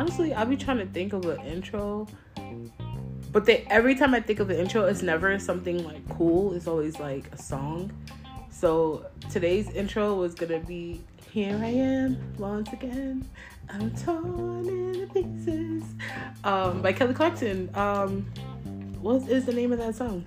honestly, I'll be trying to think of an intro, but every time I think of an intro, it's never something like cool. It's always like a song. So today's intro was gonna be "Here I Am Once Again, I'm Torn in Pieces," by Kelly Clarkson. What is the name of that song?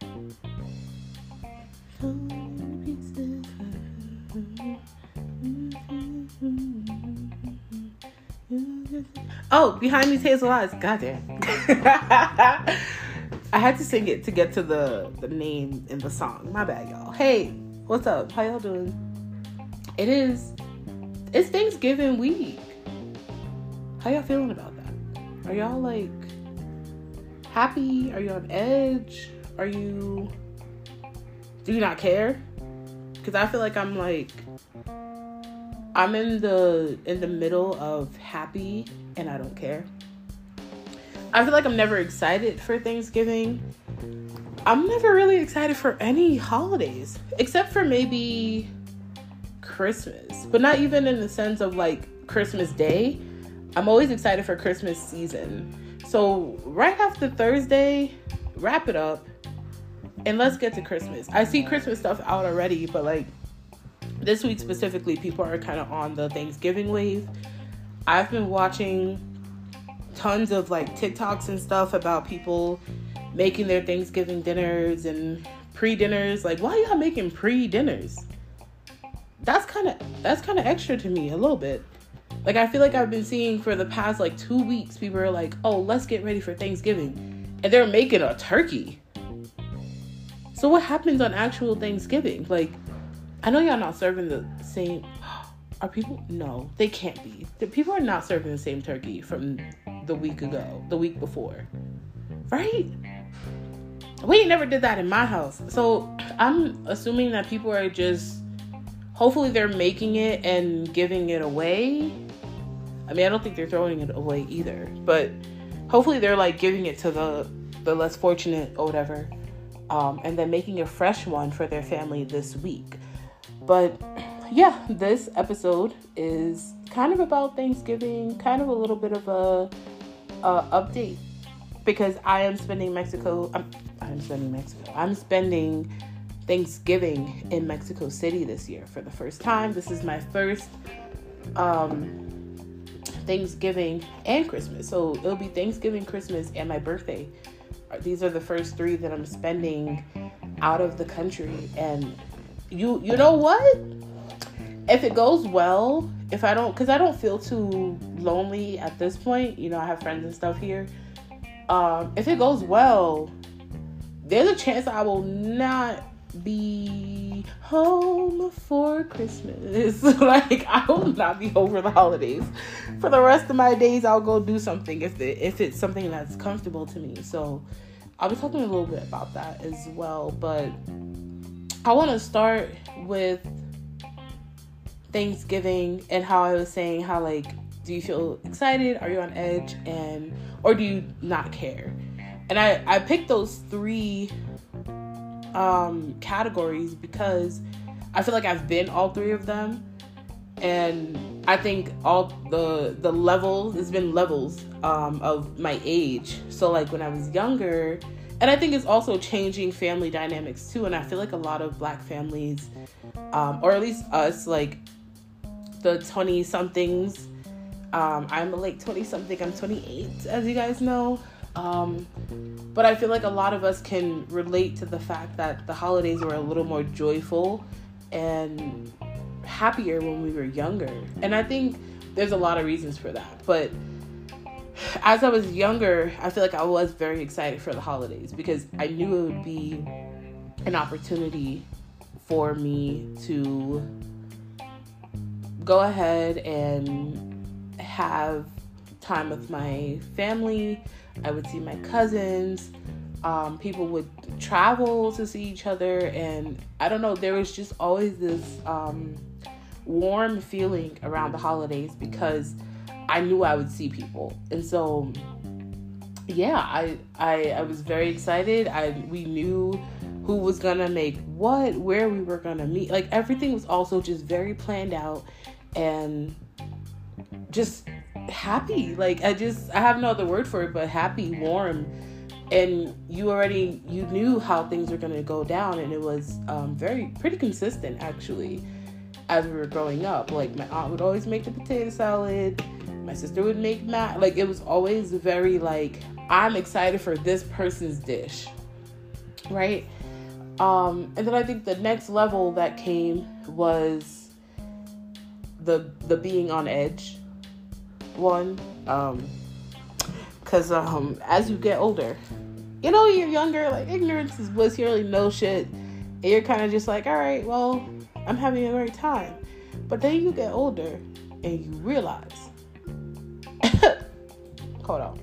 Oh, Behind These Hazel Eyes. Goddamn. I had to sing it to get to the name in the song. My bad, y'all. Hey, what's up? How y'all doing? It's Thanksgiving week. How y'all feeling about that? Are y'all like happy? Are you on edge? Do you not care? Because I feel like I'm in the middle of happy and I don't care. I feel like I'm never excited for Thanksgiving. I'm never really excited for any holidays except for maybe Christmas, but not even in the sense of like Christmas Day. I'm always excited for Christmas season. So right after Thursday, wrap it up and let's get to Christmas. I see Christmas stuff out already, but like this week specifically, people are kind of on the Thanksgiving wave. I've been watching tons of like TikToks and stuff about people making their Thanksgiving dinners and pre-dinners. Like, why y'all making pre-dinners? That's kind of extra to me a little bit. Like, I feel like I've been seeing for the past like 2 weeks, people are like, oh, let's get ready for Thanksgiving. And they're making a turkey. So what happens on actual Thanksgiving? Like, I know y'all not serving the same. Are people? No, they can't be. The people are not serving the same turkey from the week before. Right? We never did that in my house. So I'm assuming that people are just, hopefully they're making it and giving it away. I mean, I don't think they're throwing it away either. But hopefully they're like giving it to the less fortunate or whatever. And then making a fresh one for their family this week. But yeah, this episode is kind of about Thanksgiving, kind of a little bit of a update, because I'm spending Thanksgiving in Mexico City this year for the first time. This is my first Thanksgiving and Christmas. So it'll be Thanksgiving, Christmas, and my birthday. These are the first 3 that I'm spending out of the country. And you know what? If it goes well, because I don't feel too lonely at this point, you know, I have friends and stuff here. If it goes well, there's a chance I will not be home for Christmas. Like, I will not be home for the holidays. For the rest of my days, I'll go do something if it's something that's comfortable to me. So I'll be talking a little bit about that as well. But I want to start with Thanksgiving and how I was saying how, like, do you feel excited? Are you on edge? Or do you not care? And I picked those 3 categories because I feel like I've been all 3 of them. And I think all the levels, it's been levels of my age. So like when I was younger, and I think it's also changing family dynamics too. And I feel like a lot of Black families, or at least us, like the 20-somethings, I'm a late 20-something, I'm 28, as you guys know. But I feel like a lot of us can relate to the fact that the holidays were a little more joyful and happier when we were younger. And I think there's a lot of reasons for that. But as I was younger, I feel like I was very excited for the holidays because I knew it would be an opportunity for me to go ahead and have time with my family. I would see my cousins. People would travel to see each other. And I don't know, there was just always this warm feeling around the holidays because I knew I would see people. And so, yeah, I was very excited. We knew who was going to make what, where we were going to meet. Like, everything was also just very planned out and just happy. Like, I have no other word for it but happy, warm. And you knew how things were going to go down, and it was pretty consistent, actually, as we were growing up. Like, my aunt would always make the potato salad, my sister would make like, it was always very, like, I'm excited for this person's dish, right? And then I think the next level that came was the being on edge one, because as you get older, you're younger, like, ignorance is bliss, you really know shit, and you're kind of just like, all right, well, I'm having a great time. But then you get older and you realize, hold on.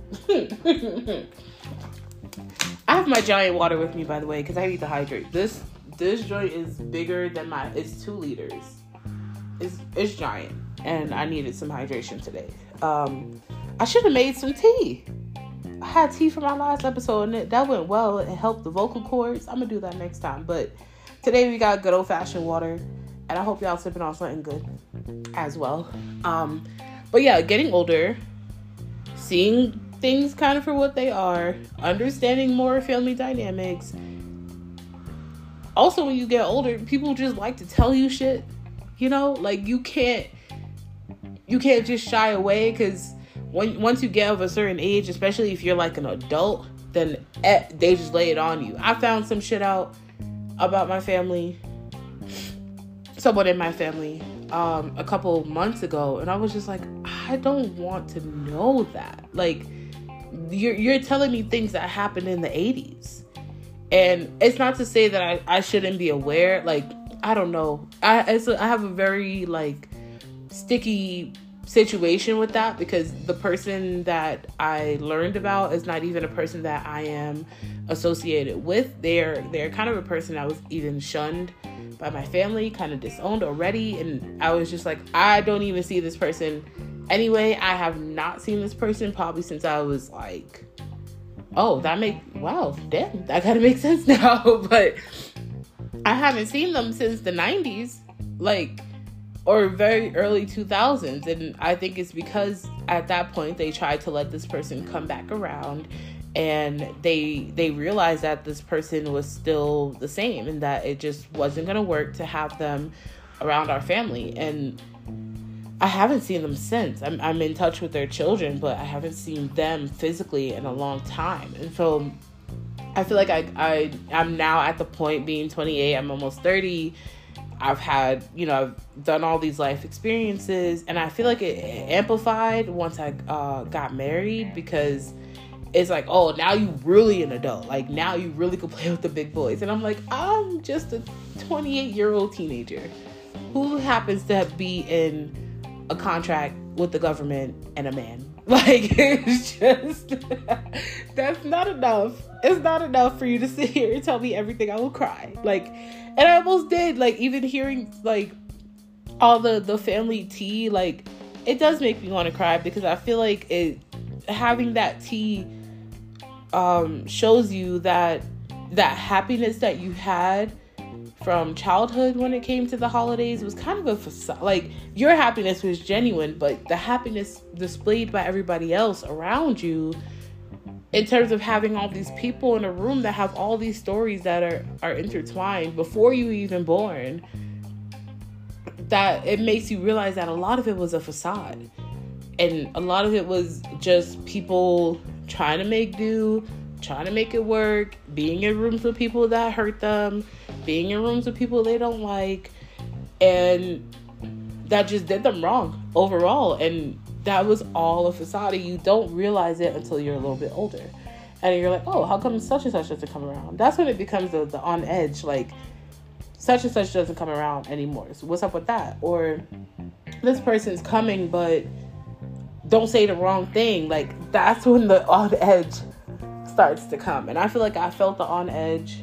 I have my giant water with me, by the way, because I need to hydrate. This joint is bigger than it's 2 liters. It's giant, and I needed some hydration today. I should have made some tea. I had tea for my last episode, and that went well. It helped the vocal cords. I'm gonna do that next time. But today we got good old-fashioned water, and I hope y'all sipping on something good as well. But yeah, getting older, seeing things kind of for what they are, understanding more family dynamics. Also, when you get older, people just like to tell you shit. Like, you can't just shy away, because once you get of a certain age, especially if you're like an adult, then they just lay it on you. I found some shit out about my family, someone in my family, a couple months ago, and I was just like, I don't want to know that. Like, you're telling me things that happened in the 80s, and it's not to say that I shouldn't be aware. Like, I don't know. I have a very, like, sticky situation with that, because the person that I learned about is not even a person that I am associated with. They're kind of a person that was even shunned by my family, kind of disowned already, and I was just like, I don't even see this person anyway. I have not seen this person probably since I was like, wow, damn, that kind of makes sense now. But I haven't seen them since the 90s, like, or very early 2000s. And I think it's because at that point they tried to let this person come back around, and they realized that this person was still the same, and that it just wasn't going to work to have them around our family. And I haven't seen them since. I'm in touch with their children, but I haven't seen them physically in a long time. And so I feel like I'm now at the point, being 28, I'm almost 30. I've had, I've done all these life experiences, and I feel like it amplified once I got married, because it's like, oh, now you really an adult. Like, now you really could play with the big boys. And I'm like, I'm just a 28-year-old teenager who happens to be in a contract with the government and a man. Like, it's just, that's not enough. It's not enough for you to sit here and tell me everything. I will cry. Like, and I almost did. Like, even hearing, like, all the family tea, like, it does make me want to cry, because I feel like having that tea shows you that happiness that you had from childhood when it came to the holidays was kind of a facade. Like, your happiness was genuine, but the happiness displayed by everybody else around you, in terms of having all these people in a room that have all these stories that are intertwined before you were even born, that it makes you realize that a lot of it was a facade. And a lot of it was just people trying to make do, trying to make it work, being in rooms with people that hurt them, being in rooms with people they don't like, and that just did them wrong overall. And that was all a facade. You don't realize it until you're a little bit older. And you're like, oh, how come such and such doesn't come around? That's when it becomes the on edge, like, such and such doesn't come around anymore. So what's up with that? Or this person's coming, but don't say the wrong thing. Like, that's when the on edge starts to come. And I feel like I felt the on edge,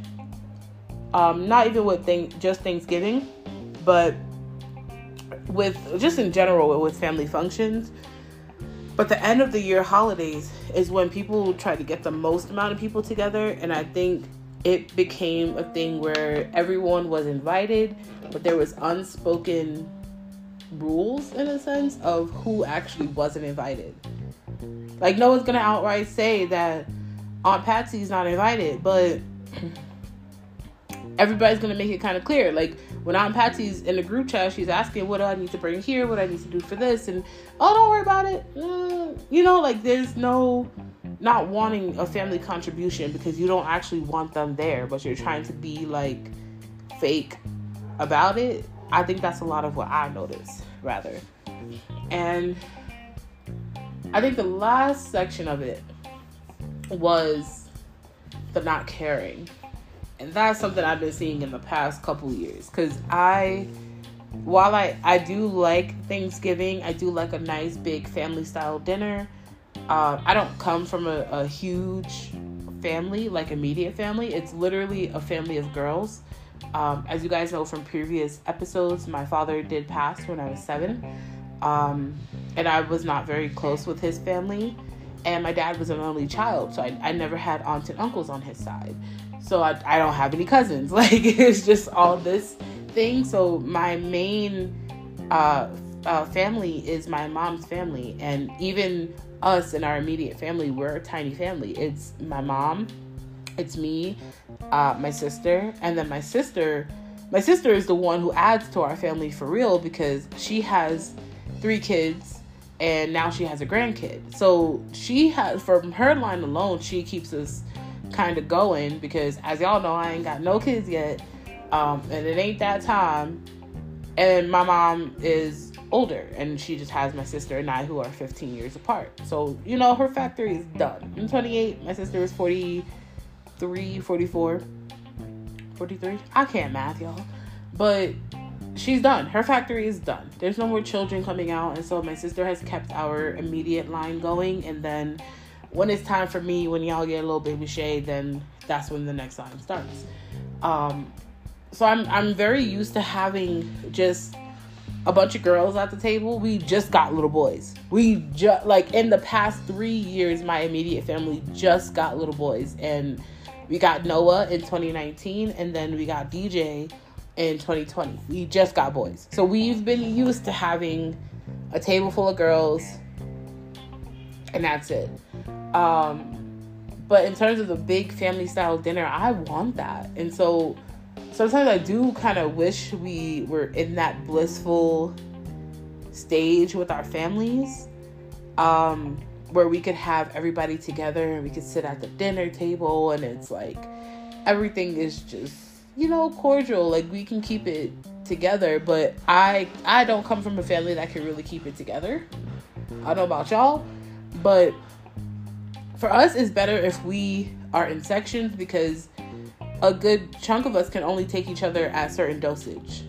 not even with just Thanksgiving, but with just in general with family functions. But the end of the year holidays is when people try to get the most amount of people together. And I think it became a thing where everyone was invited, but there was unspoken rules in a sense of who actually wasn't invited. Like, no one's gonna outright say that Aunt Patsy's not invited, but everybody's gonna make it kind of clear. Like, when Aunt Patsy's in the group chat, she's asking, what do I need to bring here? What do I need to do for this? And, oh, don't worry about it. Like, there's no not wanting a family contribution because you don't actually want them there, but you're trying to be, like, fake about it. I think that's a lot of what I noticed, rather. And I think the last section of it was the not caring. And that's something I've been seeing in the past couple years. Because while I do like Thanksgiving, I do like a nice big family style dinner. I don't come from a huge family, like immediate family. It's literally a family of girls. As you guys know from previous episodes, my father did pass when I was 7. And I was not very close with his family. And my dad was an only child, so I never had aunts and uncles on his side. So I don't have any cousins. Like, it's just all this thing. So my main family is my mom's family. And even us in our immediate family, we're a tiny family. It's my mom, it's me, my sister, and then my sister is the one who adds to our family for real because she has 3 kids and now she has a grandkid. So she has, from her line alone, she keeps us kind of going because, as y'all know, I ain't got no kids yet, and it ain't that time. And my mom is older, and she just has my sister and I, who are 15 years apart. So, her factory is done. I'm 28. My sister is 43, 44, 43. I can't math, y'all. But she's done. Her factory is done. There's no more children coming out. And so my sister has kept our immediate line going. And then when it's time for me, when y'all get a little baby shade, then that's when the next line starts. So I'm very used to having just a bunch of girls at the table. We just got little boys. We just, like, in the past 3 years, my immediate family just got little boys. And we got Noah in 2019, and then we got DJ in 2020. We just got boys. So we've been used to having a table full of girls, and that's it. But in terms of the big family style dinner, I want that. And so sometimes I do kind of wish we were in that blissful stage with our families, where we could have everybody together and we could sit at the dinner table and it's like everything is just, cordial. Like, we can keep it together. But I don't come from a family that can really keep it together. I don't know about y'all, but for us, it's better if we are in sections because a good chunk of us can only take each other at certain doses,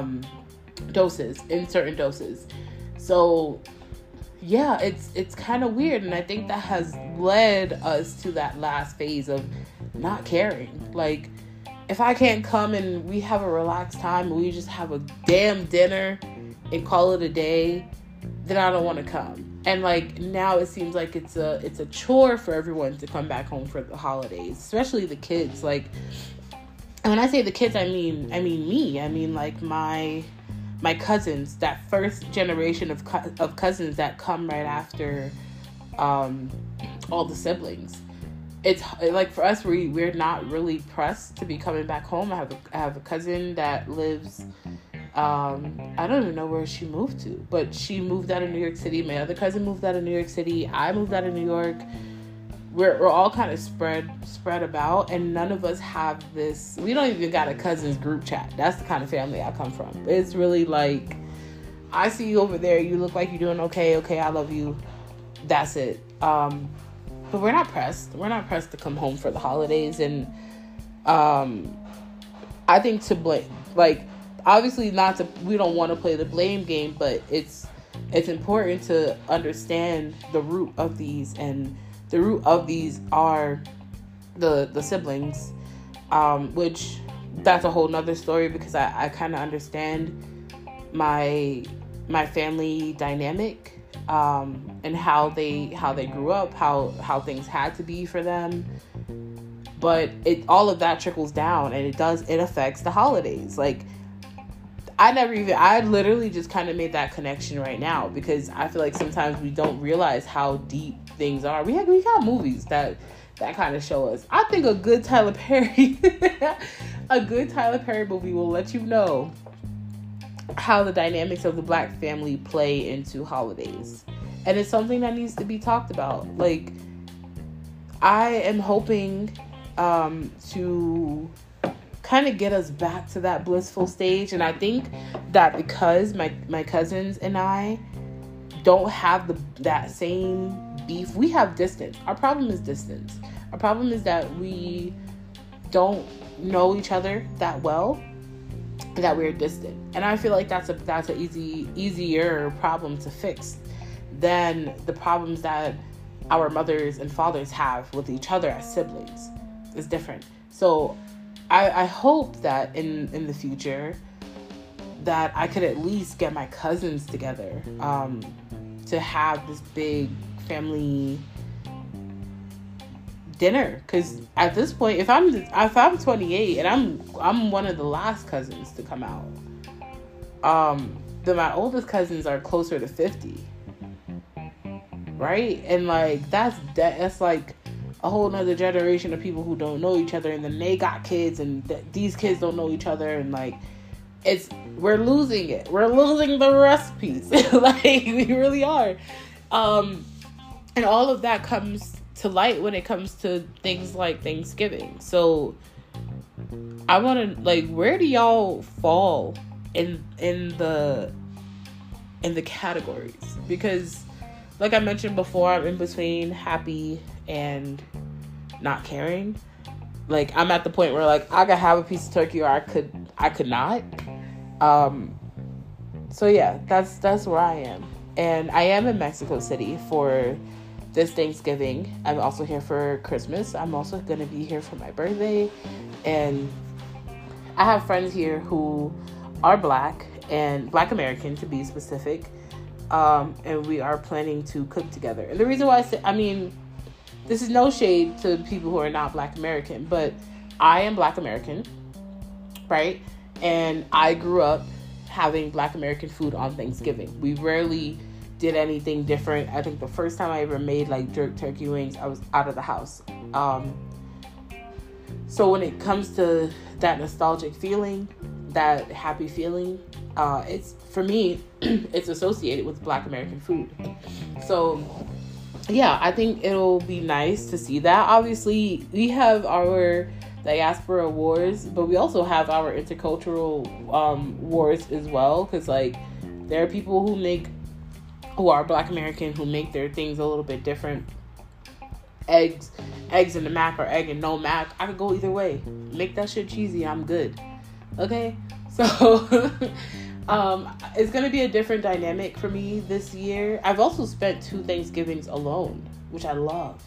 in certain doses. So yeah, it's kind of weird. And I think that has led us to that last phase of not caring. Like, if I can't come and we have a relaxed time and we just have a damn dinner and call it a day, then I don't want to come. And like, now it seems like it's a chore for everyone to come back home for the holidays, especially the kids. Like, and when I say the kids, I mean me. I mean, like, my cousins, that first generation of cousins that come right after all the siblings. It's like, for us, we're not really pressed to be coming back home. I have a cousin that lives, I don't even know where she moved to, but she moved out of New York City. My other cousin moved out of New York City. I moved out of New York. We're all kind of spread about, and none of us have this. We don't even got a cousins group chat. That's the kind of family I come from. It's really like, I see you over there. You look like you're doing okay. Okay, I love you. That's it. But we're not pressed. We're not pressed to come home for the holidays. And I think to blame, like, obviously we don't want to play the blame game, but it's important to understand the root of these, and the root of these are the siblings, which that's a whole nother story, because I kind of understand my family dynamic, and how they grew up, how things had to be for them. But all of that trickles down, and it affects the holidays. Like, I literally just kind of made that connection right now, because I feel like sometimes we don't realize how deep things are. We got movies that kind of show us. I think a good Tyler Perry movie will let you know how the dynamics of the Black family play into holidays. And it's something that needs to be talked about. Like, I am hoping to kind of get us back to that blissful stage. And I think that because my cousins and I don't have that same beef, we have distance. Our problem is distance. Our problem is that we don't know each other that well, that we're distant. And I feel like that's an easier problem to fix than the problems that our mothers and fathers have with each other as siblings. It's different. So I hope that in the future that I could at least get my cousins together to have this big family dinner. Because at this point, if I'm 28 and I'm one of the last cousins to come out, then my oldest cousins are closer to 50, right? And like that's like a whole nother generation of people who don't know each other, and then they got kids, and these kids don't know each other, and like we're losing the recipes. Like, we really are. And all of that comes to light when it comes to things like Thanksgiving. So I want to, like, where do y'all fall in the categories? Because like I mentioned before, I'm in between happy and not caring. Like, I'm at the point where, like, I could have a piece of turkey or I could not. So yeah, that's where I am. And I am in Mexico City for this Thanksgiving. I'm also here for Christmas. I'm also going to be here for my birthday. And I have friends here who are Black, and Black American to be specific. And we are planning to cook together. And the reason why this is no shade to people who are not Black American, but I am Black American, right? And I grew up having Black American food on Thanksgiving. We rarely did anything different. I think the first time I ever made like jerk turkey wings, I was out of the house. So when it comes to that nostalgic feeling, that happy feeling, it's, for me, it's associated with Black American food. So yeah, I think it'll be nice to see that. Obviously, we have our diaspora wars, but we also have our intercultural wars as well. Because like, there are people who are Black American who make their things a little bit different. Eggs in the mac or egg and no mac. I could go either way. Make that shit cheesy, I'm good. Okay? So it's gonna be a different dynamic for me this year. I've also spent 2 Thanksgivings alone, which I loved.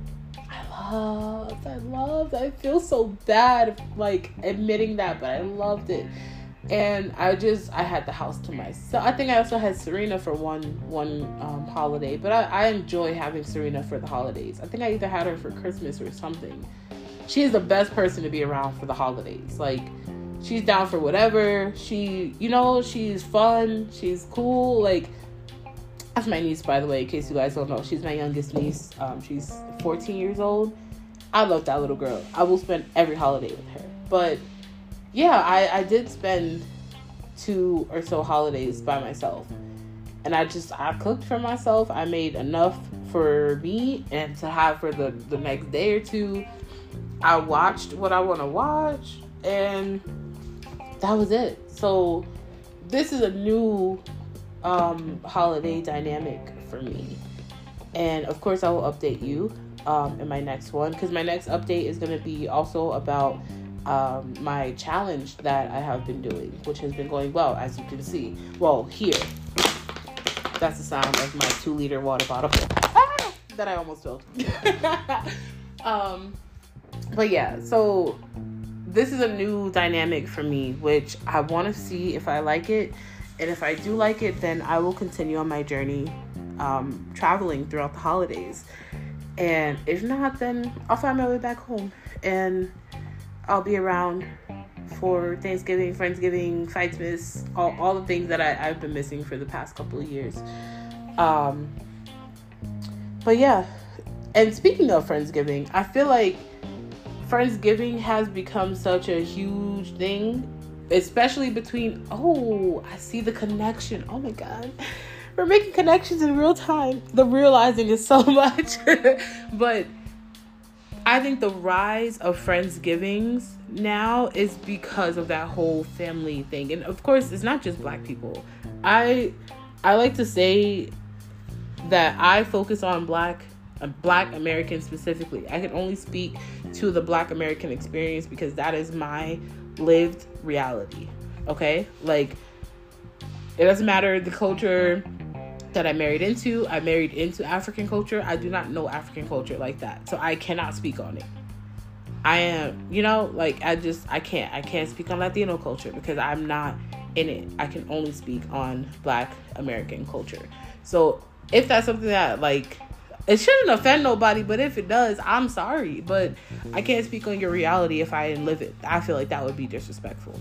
I feel so bad like admitting that, but I loved it. And I had the house to myself. I think I also had Serena for one holiday, but I enjoy having Serena for the holidays. I think I either had her for Christmas or something. She is the best person to be around for the holidays. Like, she's down for whatever. She's fun. She's cool. Like, that's my niece, by the way, in case you guys don't know. She's my youngest niece. She's 14 years old. I love that little girl. I will spend every holiday with her. But yeah, I did spend 2 or so holidays by myself. And I cooked for myself. I made enough for me and to have for the next day or 2. I watched what I want to watch, and that was it. So this is a new holiday dynamic for me. And of course, I will update you in my next one, because my next update is going to be also about my challenge that I have been doing, which has been going well, as you can see. Well, here. That's the sound of my 2-liter water bottle that I almost filled. But yeah, so this is a new dynamic for me, which I want to see if I like it. And if I do like it, then I will continue on my journey traveling throughout the holidays. And if not, then I'll find my way back home. And I'll be around for Thanksgiving, Friendsgiving, Fightsmas, all the things that I've been missing for the past couple of years. But yeah, and speaking of Friendsgiving, I feel like Friendsgiving has become such a huge thing, especially between, I see the connection. Oh my God. We're making connections in real time. The realizing is so much. But I think the rise of Friendsgivings now is because of that whole family thing. And of course, it's not just Black people. I like to say that I focus on Black Americans specifically. I can only speak to the Black American experience because that is my lived reality. Okay? Like, it doesn't matter the culture that I married into. I married into African culture. I do not know African culture like that. So I cannot speak on it. I am, I can't speak on Latino culture because I'm not in it. I can only speak on Black American culture. So if that's something that, it shouldn't offend nobody, but if it does, I'm sorry. But I can't speak on your reality if I didn't live it. I feel like that would be disrespectful.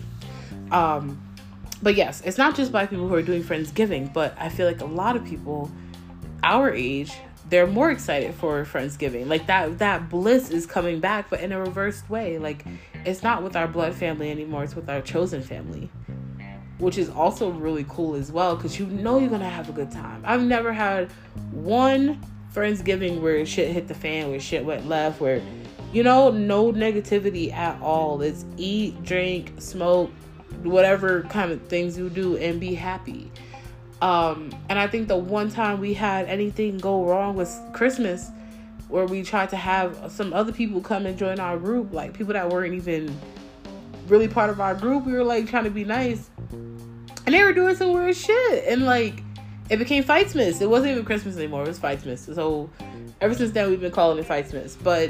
But yes, it's not just Black people who are doing Friendsgiving, but I feel like a lot of people our age, they're more excited for Friendsgiving. Like that bliss is coming back, but in a reversed way. Like, it's not with our blood family anymore. It's with our chosen family, which is also really cool as well, because you're going to have a good time. I've never had one Friendsgiving where shit hit the fan, where shit went left, where, no negativity at all. It's eat, drink, smoke, whatever kind of things you do, and be happy. And I think the one time we had anything go wrong was Christmas, where we tried to have some other people come and join our group, like people that weren't even really part of our group. We were trying to be nice, and they were doing some weird shit, and it became Fightsmas. It wasn't even Christmas anymore. It was Fightsmas. So ever since then, we've been calling it Fightsmas. But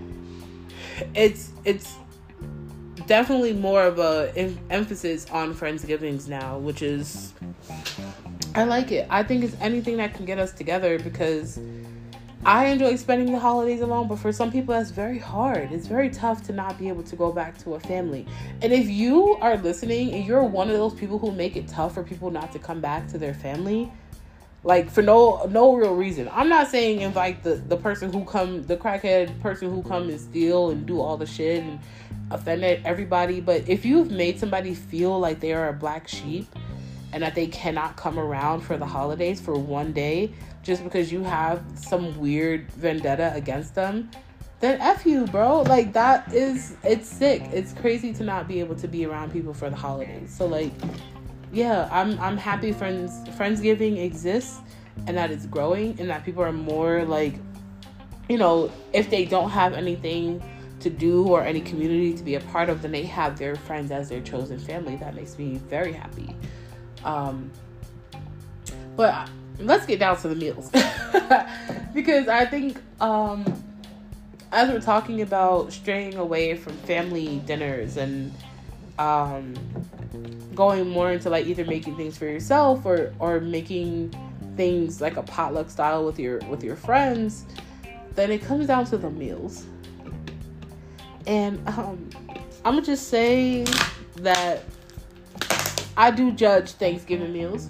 it's definitely more of a emphasis on Friendsgivings now, which is, I like it. I think it's anything that can get us together, because I enjoy spending the holidays alone, but for some people that's very hard. It's very tough to not be able to go back to a family. And if you are listening and you're one of those people who make it tough for people not to come back to their family, for no real reason. I'm not saying invite the person who come, the crackhead person who come and steal and do all the shit and offend everybody. But if you've made somebody feel like they are a black sheep and that they cannot come around for the holidays for one day just because you have some weird vendetta against them, then F you, bro. It's sick. It's crazy to not be able to be around people for the holidays. So yeah, I'm happy Friendsgiving exists and that it's growing, and that people are more if they don't have anything to do or any community to be a part of, then they have their friends as their chosen family. That makes me very happy. But let's get down to the meals. Because I think as we're talking about straying away from family dinners and going more into either making things for yourself or making things like a potluck style with your friends, then it comes down to the meals. And I'm gonna just say that I do judge Thanksgiving meals.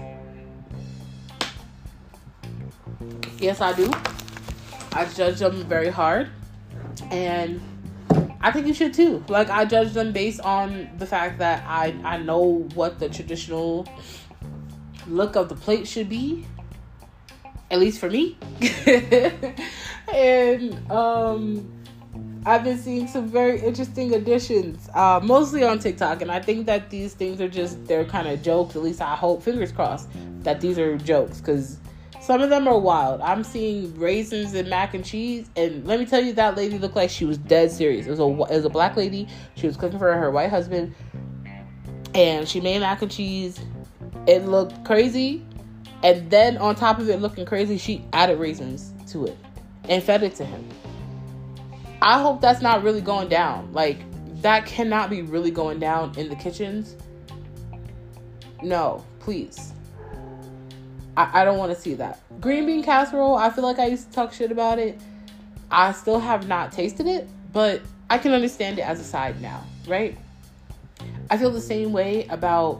Yes, I do. I judge them very hard, and I think you should too. I judge them based on the fact that I know what the traditional look of the plate should be, at least for me. And I've been seeing some very interesting additions, mostly on TikTok, and I think that these things are they're kind of jokes. At least I hope, fingers crossed, that these are jokes, because some of them are wild. I'm seeing raisins and mac and cheese, and let me tell you, that lady looked like she was dead serious. It was a black lady. She was cooking for her white husband, and she made mac and cheese. It looked crazy, and then on top of it looking crazy, she added raisins to it and fed it to him. I hope that's not really going down. That cannot be really going down in the kitchens. No, please. I don't want to see that. Green bean casserole, I feel like I used to talk shit about it. I still have not tasted it, but I can understand it as a side now, right? I feel the same way about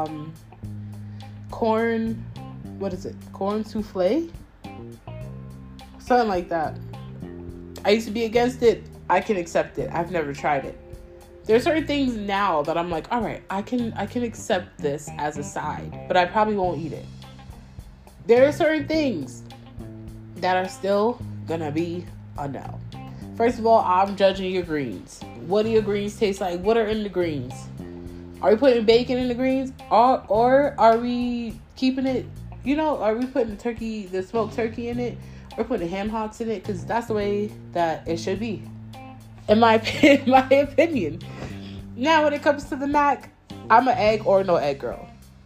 corn. What is it? Corn souffle? Something like that. I used to be against it. I can accept it. I've never tried it. There are certain things now that I'm like, all right, I can accept this as a side, but I probably won't eat it. There are certain things that are still gonna be a no. First of all, I'm judging your greens. What do your greens taste like? What are in the greens? Are we putting bacon in the greens? Or are we keeping it, are we putting the smoked turkey in it? Or putting ham hocks in it? Because that's the way that it should be. In my opinion. Now, when it comes to the mac, I'm an egg or no egg girl.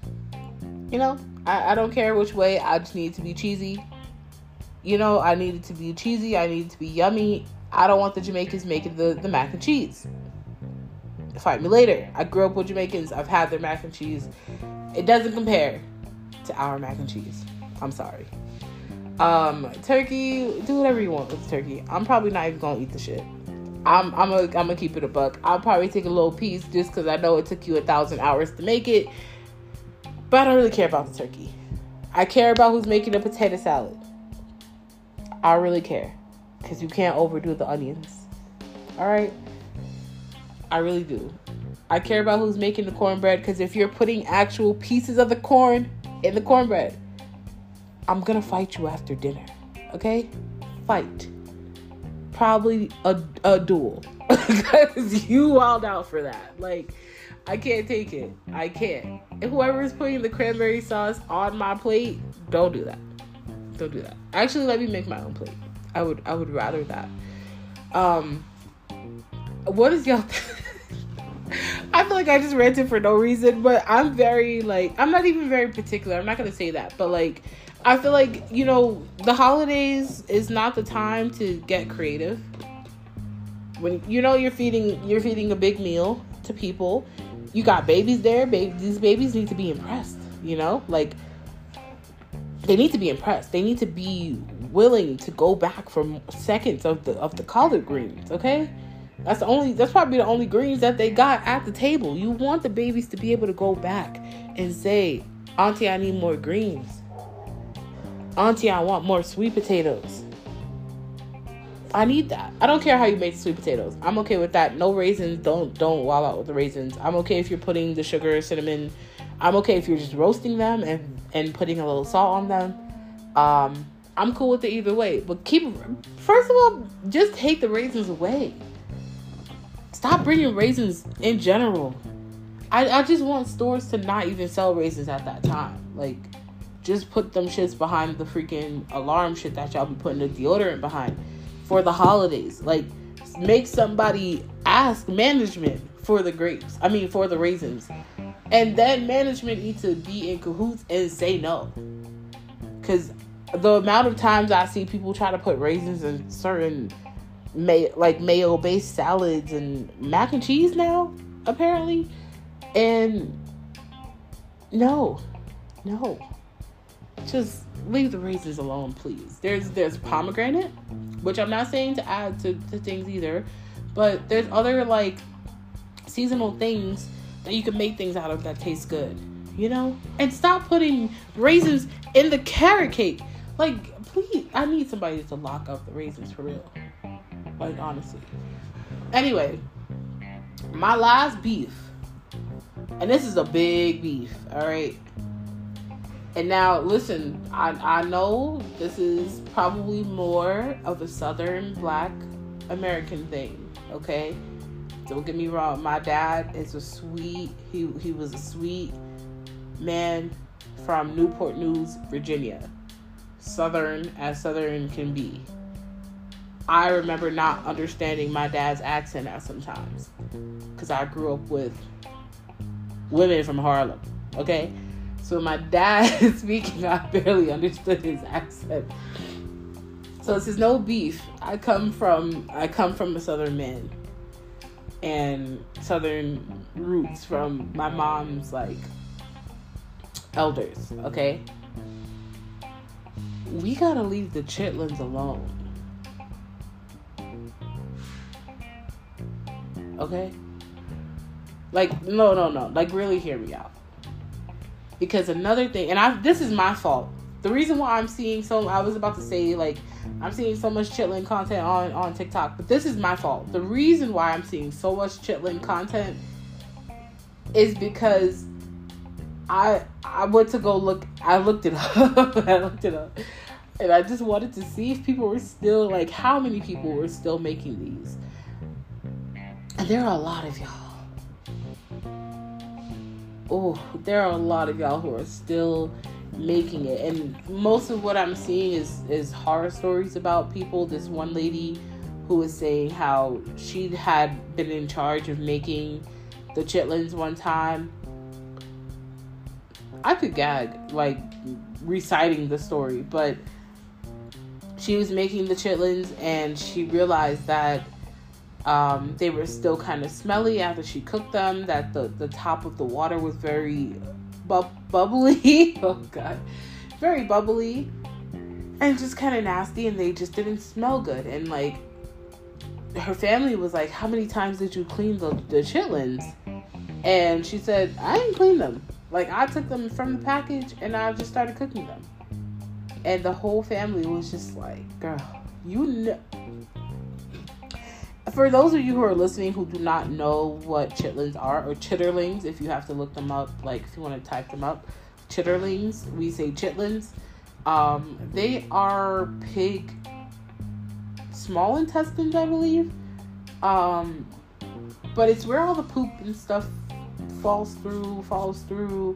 I don't care which way. I just need it to be cheesy. I need it to be cheesy. I need it to be yummy. I don't want the Jamaicans making the mac and cheese. Fight me later. I grew up with Jamaicans. I've had their mac and cheese. It doesn't compare to our mac and cheese. I'm sorry. Turkey, do whatever you want with turkey. I'm probably not even gonna eat the shit. I'm gonna keep it a buck. I'll probably take a little piece just because I know it took you 1,000 hours to make it. But I don't really care about the turkey. I care about who's making the potato salad. I really care. Because you can't overdo the onions. Alright? I really do. I care about who's making the cornbread. Because if you're putting actual pieces of the corn in the cornbread, I'm gonna fight you after dinner. Okay? Fight. Probably a duel. Because you wild out for that. Like, I can't take it. I can't. If whoever is putting the cranberry sauce on my plate, don't do that. Don't do that. Actually, let me make my own plate. I would rather that. What is y'all? I feel like I just ranted for no reason, but I'm very I'm not even very particular. I'm not gonna say that, but I feel like the holidays is not the time to get creative. When you're feeding a big meal to people, you got babies there. These babies need to be impressed. They need to be impressed. They need to be willing to go back for seconds of the collard greens. Okay, that's probably the only greens that they got at the table. You want the babies to be able to go back and say, "Auntie, I need more greens. Auntie, I want more sweet potatoes." I need that. I don't care how you make the sweet potatoes. I'm okay with that. No raisins. Don't wild out with the raisins. I'm okay if you're putting the sugar, cinnamon. I'm okay if you're just roasting them and putting a little salt on them. I'm cool with it either way. But first of all, just take the raisins away. Stop bringing raisins in general. I just want stores to not even sell raisins at that time. Just put them shits behind the freaking alarm shit that y'all be putting the deodorant behind for the holidays. Make somebody ask management for the for the raisins. And then management needs to be in cahoots and say no. Because the amount of times I see people try to put raisins in certain mayo-based salads and mac and cheese now, apparently. And no. Just leave the raisins alone, please. There's pomegranate, which I'm not saying to add to things either, but there's other seasonal things that you can make things out of that taste good, and stop putting raisins in the carrot cake. Please, I need somebody to lock up the raisins for real, honestly. Anyway, my last beef, and this is a big beef, all right. And now, listen, I know this is probably more of a Southern Black American thing, okay? Don't get me wrong. My dad is he was a sweet man from Newport News, Virginia. Southern as Southern can be. I remember not understanding my dad's accent at some times because I grew up with women from Harlem, okay? So my dad is speaking, I barely understood his accent. So this is no beef. I come from a Southern man and Southern roots from my mom's elders, okay? We gotta leave the chitlins alone. Okay? Like, no. Like, really hear me out. Because another thing, and this is my fault. The reason why I'm seeing I was about to say, like, I'm seeing so much chitlin content on TikTok, but this is my fault. The reason why I'm seeing so much chitlin content is because I went to go look, I looked it up, and I just wanted to see if people were still, like, how many people were still making these. And there are a lot of y'all. Oh, there are a lot of y'all who are still making it, and most of what I'm seeing is horror stories about people. This one lady who was saying how she had been in charge of making the chitlins one time. I could gag, like, reciting the story, but she was making the chitlins and she realized that they were still kind of smelly after she cooked them, that the top of the water was very bubbly. Oh God, very bubbly and just kind of nasty, and they just didn't smell good. And, like, her family was like, how many times did you clean the chitlins? And she said, I didn't clean them. Like, I took them from the package and I just started cooking them. And the whole family was just like, girl, you know. For those of you who are listening who do not know what chitlins are, or chitterlings, if you have to look them up, like, if you want to type them up, chitterlings, we say chitlins. They are pig small intestines, I believe. But it's where all the poop and stuff falls through.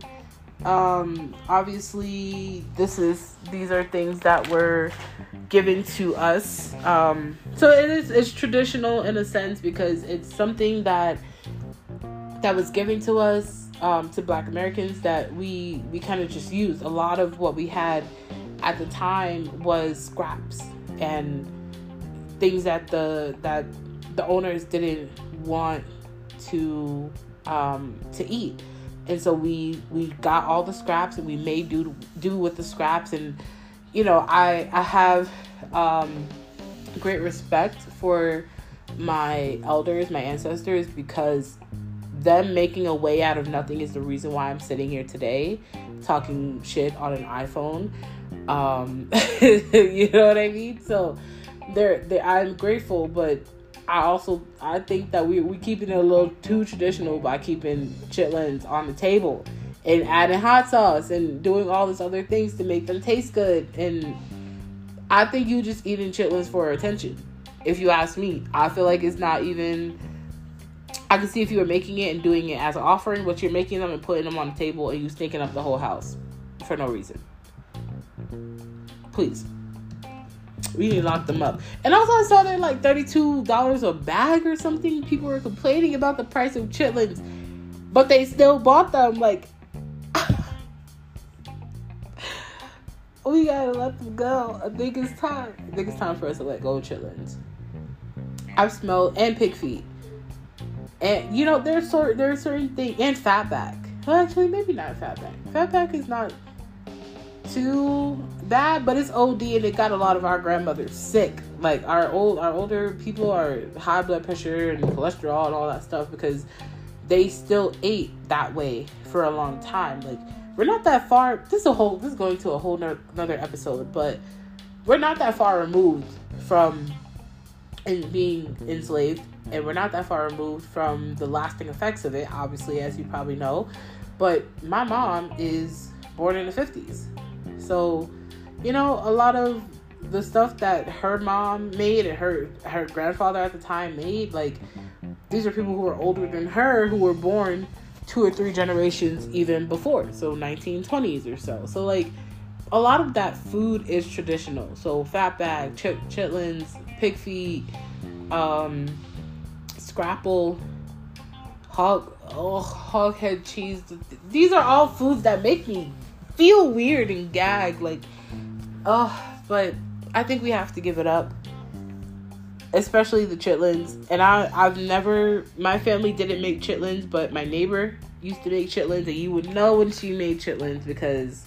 Obviously these are things that were given to us. So it's traditional in a sense, because it's something that was given to us, to Black Americans, that we kind of just used. A lot of what we had at the time was scraps and things that the owners didn't want to eat. And so we got all the scraps and we made do with the scraps. And, you know, I have great respect for my elders, my ancestors, because them making a way out of nothing is the reason why I'm sitting here today talking shit on an iPhone. You know what I mean? So I'm grateful, but I think that we keeping it a little too traditional by keeping chitlins on the table and adding hot sauce and doing all these other things to make them taste good. And I think you just eating chitlins for attention. If you ask me, I feel like it's not even. I can see if you were making it and doing it as an offering, but you're making them and putting them on the table and you stinking up the whole house for no reason. Please. We need to lock them up. And also, I saw they're like $32 a bag or something. People were complaining about the price of chitlins, but they still bought them. Like, we gotta let them go. I think it's time. I think it's time for us to let go of chitlins. I've smelled, and pig feet, and you know, there's certain things, and fatback. Well, actually, maybe not fatback. Fatback is not too bad, but it's OD, and it got a lot of our grandmothers sick. Like, our older people are high blood pressure and cholesterol and all that stuff because they still ate that way for a long time. Like, we're not that far. This is going to a whole another episode, but we're not that far removed from being enslaved, and we're not that far removed from the lasting effects of it, obviously, as you probably know. But my mom is born in the 50s. So, you know, a lot of the stuff that her mom made and her grandfather at the time made, like, these are people who are older than her, who were born 2 or 3 generations even before. So 1920s or so. So, like, a lot of that food is traditional. So fatback, chitlins, pig feet, scrapple, hog head cheese. These are all foods that make me feel weird and gag. Like, but I think we have to give it up. Especially the chitlins. And I've never, my family didn't make chitlins, but my neighbor used to make chitlins, and you would know when she made chitlins because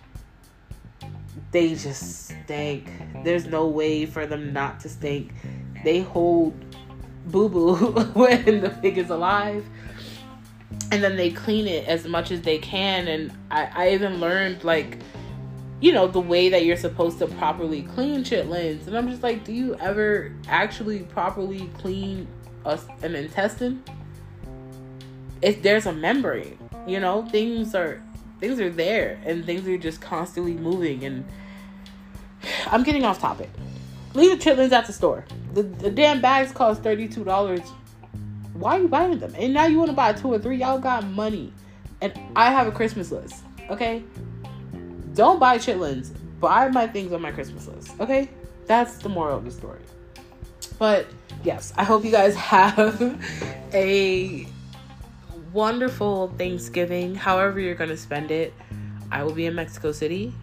they just stink. There's no way for them not to stink. They hold boo-boo when the pig is alive. and then they clean it as much as they can. And I even learned, like, you know, the way that you're supposed to properly clean chitlins. And I'm just like, do you ever actually properly clean an intestine? If there's a membrane, you know, things are there, and things are just constantly moving. And I'm getting off topic. Leave the chitlins at the store. The damn bags cost $32. Why are you buying them? And now you want to buy 2 or 3. Y'all got money. And I have a Christmas list. Okay? Don't buy chitlins. Buy my things on my Christmas list. Okay? That's the moral of the story. But yes, I hope you guys have a wonderful Thanksgiving. However you're going to spend it. I will be in Mexico City.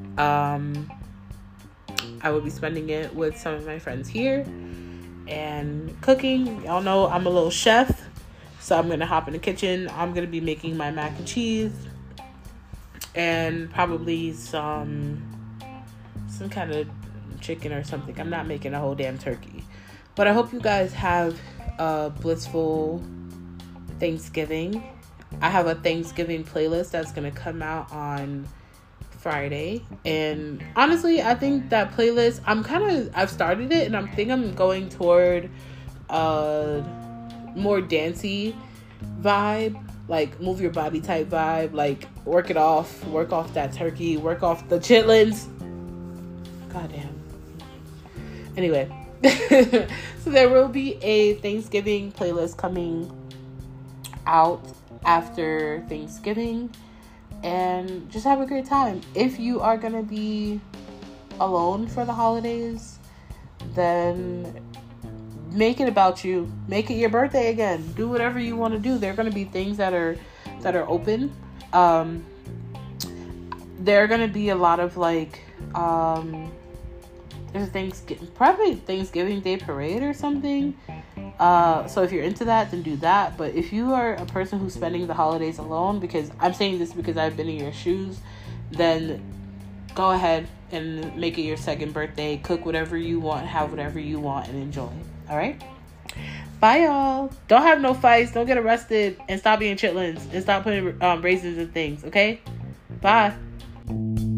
I will be spending it with some of my friends here and cooking. Y'all know I'm a little chef, so I'm going to hop in the kitchen. I'm going to be making my mac and cheese and probably some kind of chicken or something. I'm not making a whole damn turkey. But I hope you guys have a blissful Thanksgiving. I have a Thanksgiving playlist that's going to come out on Friday, and honestly, I think that playlist, I've started it, and I'm going toward a more dancey vibe, like move your body type vibe, like work off that turkey, work off the chitlins. Goddamn. Anyway, so there will be a Thanksgiving playlist coming out after Thanksgiving. And just have a great time. If you are going to be alone for the holidays, then make it about you. Make it your birthday again. Do whatever you want to do. There are going to be things that are open. There are going to be a lot of like there's probably Thanksgiving Day parade or something. So if you're into that, then do that. But if you are a person who's spending the holidays alone, because I'm saying this because I've been in your shoes, then go ahead and make it your second birthday. Cook whatever you want, have whatever you want, and enjoy. All right? Bye, y'all. Don't have no fights. Don't get arrested. And stop being chitlins. And stop putting raisins in things. Okay? Bye.